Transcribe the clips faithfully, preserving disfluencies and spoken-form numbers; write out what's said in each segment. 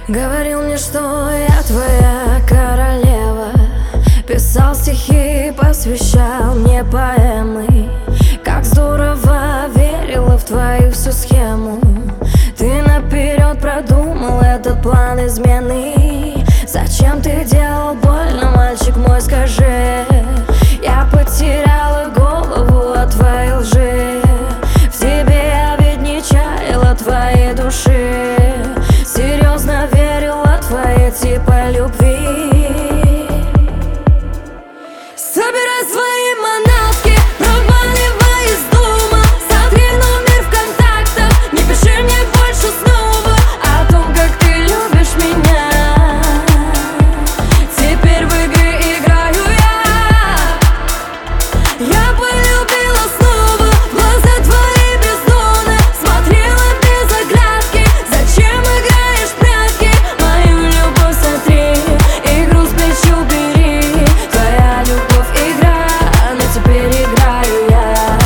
Говорил мне, что я твоя королева, писал стихи, посвящал мне поэмы. Как здорово верила в твою всю схему. Ты наперед продумал этот план измены. Зачем ты делал больно, мальчик мой, скажи? Я потеряла голову от твоей лжи. В тебе я ведь не чаяла твоей души. Серьезно верила твоей типа любви. Собирай свои манатки, проваливай из дома. Смотри номер в контактах, не пиши мне больше снова о том, как ты любишь меня. Теперь в игры играю я. Я полюбила снова, глаза твои бездонны. Смотрела без оглядки, зачем играешь в прятки? Мою любовь сотри, игру с плеч убери. Твоя любовь игра, но теперь играю я.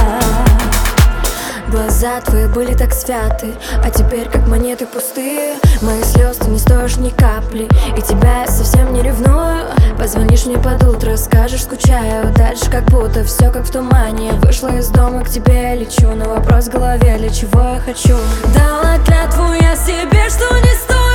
Глаза твои были так святы, а теперь как монеты пустые. Мои слез ты не стоишь ни капли, и тебя я совсем не ревную. Позвонишь мне под утро, скажешь скучаю. Дальше как будто все как в тумане. Вышла из дома, к тебе я лечу. Но вопрос в голове, для чего я хочу. Дала клятву я себе, что не стоит